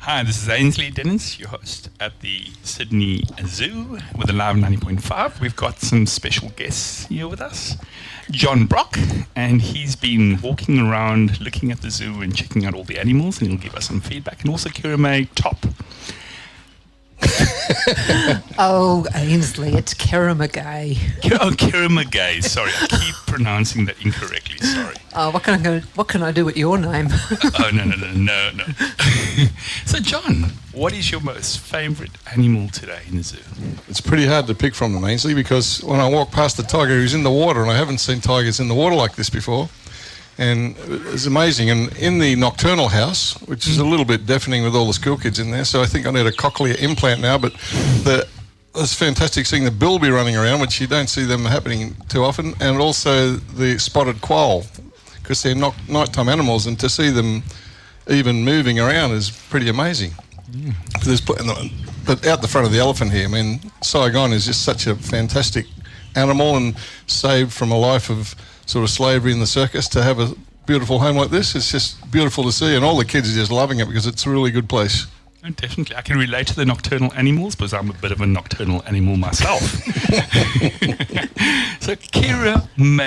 Hi, this is Ainsley Dennis, your host at the Sydney Zoo with Alive 90.5. We've got some special guests here with us. John Brock, and he's been walking around looking at the zoo and checking out all the animals, and he'll give us some feedback. And also Kira May Top. Oh, Ainsley, it's Kira McGay. Kira McGay. Sorry, I keep pronouncing that incorrectly. Sorry. Oh, what can I do with your name? No. So, John, what is your most favourite animal today in the zoo? It's pretty hard to pick from them, Ainsley, because when I walk past the tiger, he's in the water, and I haven't seen tigers in the water like this before. And it's amazing. And in the nocturnal house, which is a little bit deafening with all the school kids in there, so I think I need a cochlear implant now, but it's fantastic seeing the bilby running around, which you don't see them happening too often, and also the spotted quail, because they're nighttime animals, and to see them even moving around is pretty amazing. But out the front of the elephant here, I mean, Saigon is just such a fantastic animal, and saved from a life of sort of slavery in the circus, to have a beautiful home like this. It's just beautiful to see, and all the kids are just loving it because it's a really good place. Oh, definitely. I can relate to the nocturnal animals because I'm a bit of a nocturnal animal myself. So Kira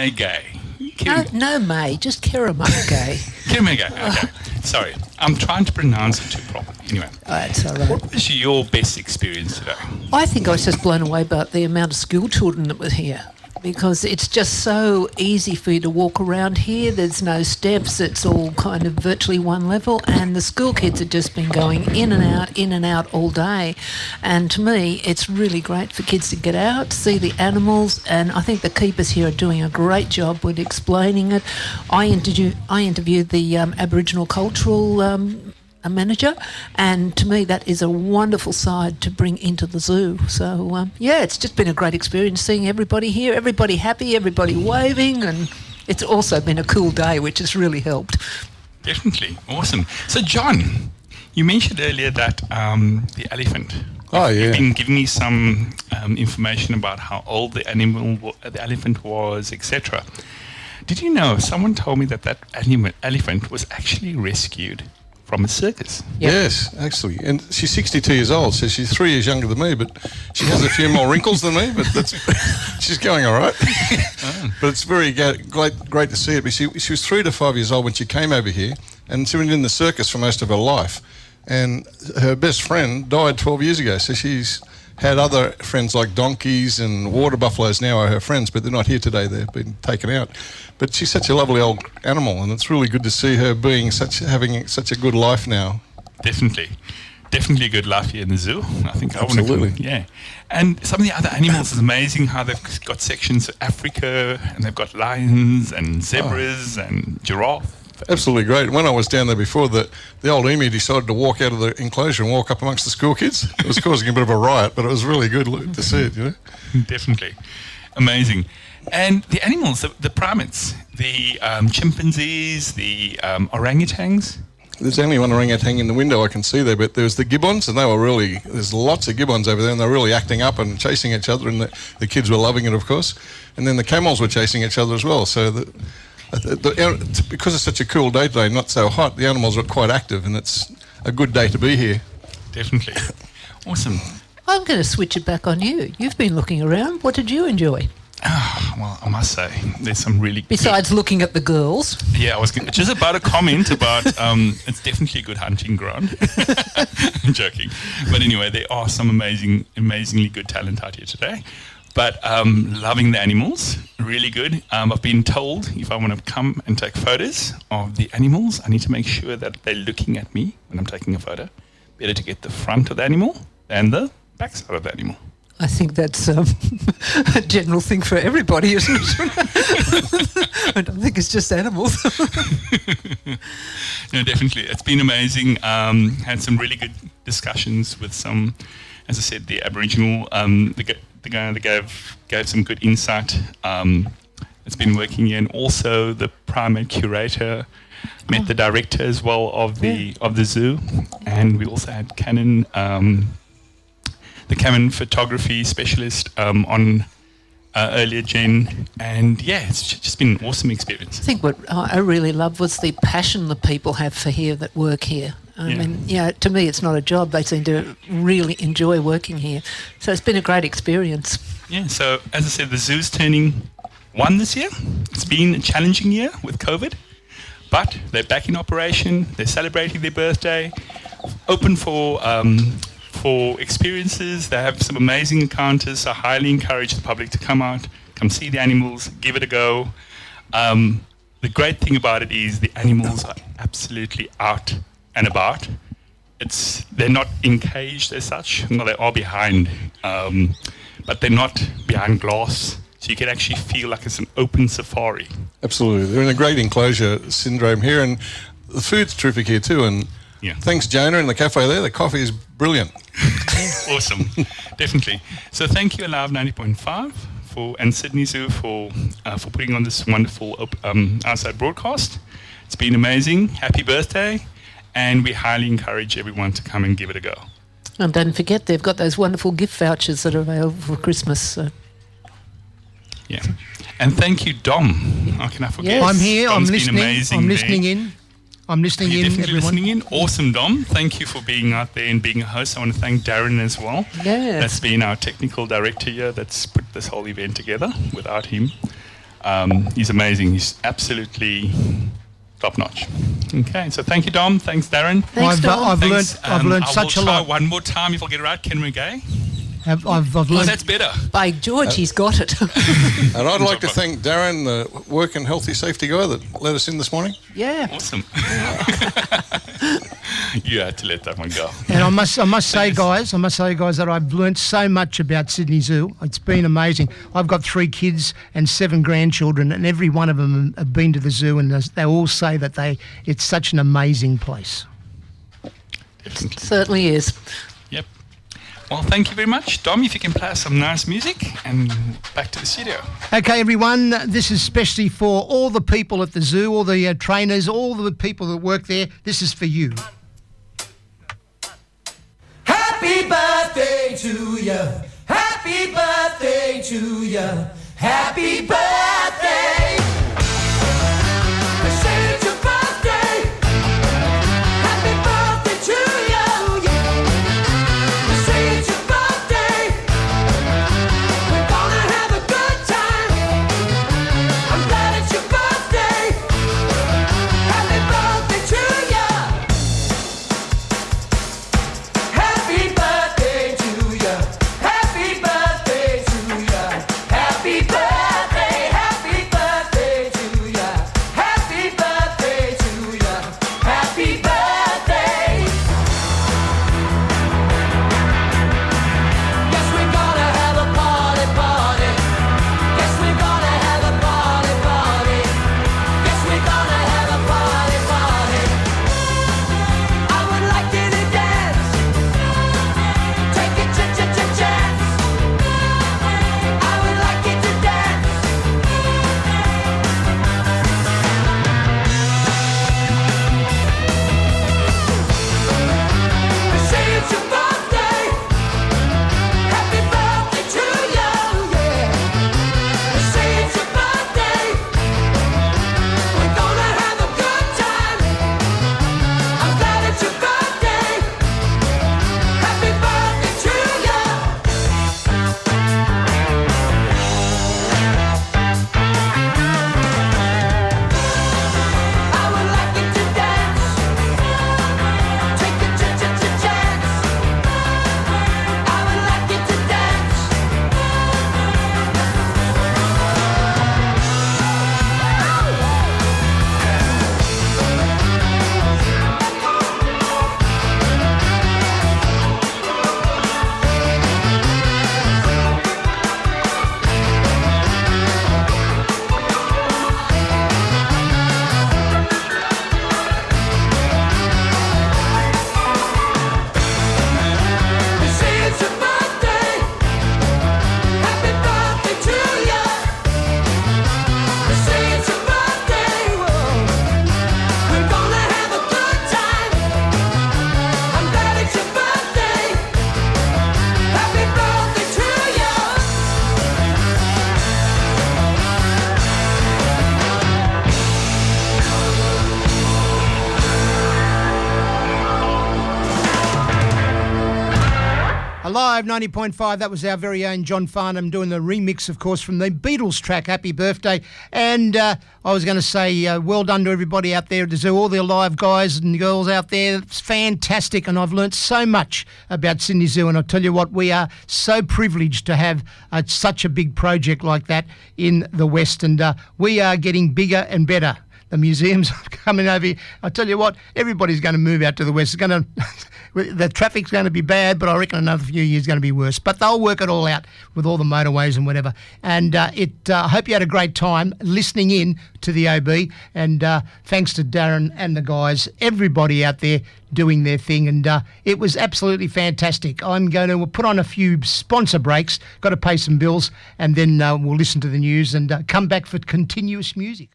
McGay. No, May, just Kira McGay. Kira McGay, okay. Sorry, I'm trying to pronounce it too properly. Anyway, that's all right. What was your best experience today? I think I was just blown away by the amount of school children that were here, because it's just so easy for you to walk around here. There's no steps. It's all kind of virtually one level, and the school kids have just been going in and out all day. And to me, it's really great for kids to get out, see the animals, and I think the keepers here are doing a great job with explaining it. I interviewed the Aboriginal cultural a manager, and to me that is a wonderful side to bring into the zoo. So it's just been a great experience seeing everybody here, everybody happy, everybody waving, and it's also been a cool day, which has really helped. Definitely. Awesome. So John, you mentioned earlier that the elephant. Oh, yeah. You've been giving me some information about how old the elephant was, etc. Did you know, someone told me that elephant was actually rescued from a circus? Yep. Yes, actually. And she's 62 years old, so she's 3 years younger than me, but she has a few more wrinkles than me, but she's going all right. But it's very great to see it. But she was 3 to 5 years old when she came over here, and she was in the circus for most of her life. And her best friend died 12 years ago, so she's had other friends like donkeys and water buffaloes now are her friends, but they're not here today. They've been taken out. But she's such a lovely old animal, and it's really good to see her having such a good life now. Definitely a good life here in the zoo. I think absolutely. Yeah. And some of the other animals is amazing how they've got sections of Africa, and they've got lions and zebras and giraffe. Absolutely great. When I was down there before, the old emu decided to walk out of the enclosure and walk up amongst the school kids. It was causing a bit of a riot, but it was really good to see it, you know. Definitely. Amazing. And the animals, the primates, the chimpanzees, the orangutans. There's only one orangutan in the window I can see there, but there's the gibbons, and there's lots of gibbons over there, and they're really acting up and chasing each other, and the kids were loving it, of course. And then the camels were chasing each other as well, so because it's such a cool day today, not so hot, the animals are quite active, and it's a good day to be here. Definitely. Awesome. I'm going to switch it back on you. You've been looking around. What did you enjoy? Well, I must say, there's some really Besides looking at the girls. Yeah, I was just about to comment about it's definitely a good hunting ground. I'm joking. But anyway, there are some amazingly good talent out here today. But loving the animals, really good. I've been told if I want to come and take photos of the animals, I need to make sure that they're looking at me when I'm taking a photo. Better to get the front of the animal than the back side of the animal. I think that's a general thing for everybody, isn't it? I don't think it's just animals. No, definitely. It's been amazing. Had some really good discussions with some, as I said, the Aboriginal, the guy that gave some good insight. It's been working here, and also the primate curator met the director as well of the zoo, and we also had Canon, the Canon photography specialist on earlier, Jen. And yeah, it's just been an awesome experience. I think what I really loved was the passion the people have for here that work here. I mean, to me, it's not a job. They seem to really enjoy working here. So it's been a great experience. Yeah, so as I said, the zoo's turning 1 this year. It's been a challenging year with COVID, but they're back in operation. They're celebrating their birthday, open for experiences. They have some amazing encounters. So I highly encourage the public to come out, come see the animals, give it a go. The great thing about it is the animals are absolutely out and about. They're not encaged as such. No, they are behind, but they're not behind glass. So you can actually feel like it's an open safari. Absolutely. They're in a great enclosure syndrome here, and the food's terrific here too. And thanks, Jonah, in the cafe there. The coffee is brilliant. Awesome. Definitely. So thank you, Alive 90.5 and Sydney Zoo for putting on this wonderful outside broadcast. It's been amazing. Happy birthday. And we highly encourage everyone to come and give it a go. And don't forget, they've got those wonderful gift vouchers that are available for Christmas. So. Yeah. And thank you, Dom. How can I forget? Yes. I'm here. Dom's I'm been listening. amazing I'm there. listening in. I'm listening You're in, definitely everyone. listening in. Awesome, Dom. Thank you for being out there and being a host. I want to thank Darren as well. Yes. That's been our technical director here that's put this whole event together. Without him, he's amazing. He's absolutely top notch. Okay, so thank you, Dom. Thanks, Darren. Thanks, Dom. I've Thanks. learned such a I will try lot. one more time if I get it right. Ken McGay. I've Oh, learned. that's better. By George, he's got it. And I'd like to thank Darren, the work and healthy safety guy that let us in this morning. Yeah. Awesome. You had to let that one go. And I must say, guys, that I've learnt so much about Sydney Zoo. It's been amazing. I've got 3 kids and 7 grandchildren, and every one of them have been to the zoo, and they all say that it's such an amazing place. Definitely. Certainly is. Yep. Well, thank you very much. Dom, if you can play us some nice music and back to the studio. Okay, everyone, this is especially for all the people at the zoo, all the trainers, all the people that work there. This is for you. Happy birthday to you. Happy birthday to you. Happy birthday. They say it's your birthday. Happy birthday to you. They say it's your birthday. We're gonna have a good time. I'm glad it's your birthday. Happy birthday to you. Happy birthday to you. Happy birthday to you. Happy birthday. Alive 90.5, that was our very own John Farnham doing the remix, of course, from the Beatles track, Happy Birthday. And I was going to say, well done to everybody out there, to all the Alive guys and girls out there. It's fantastic, and I've learnt so much about Sydney Zoo, and I'll tell you what, we are so privileged to have such a big project like that in the West, and we are getting bigger and better. The museums are coming over here. I tell you what, everybody's going to move out to the West. It's going to, the traffic's going to be bad, but I reckon another few years is going to be worse. But they'll work it all out with all the motorways and whatever. And I hope you had a great time listening in to the OB. And thanks to Darren and the guys, everybody out there doing their thing. And it was absolutely fantastic. I'm going to put on a few sponsor breaks, got to pay some bills, and then we'll listen to the news and come back for continuous music.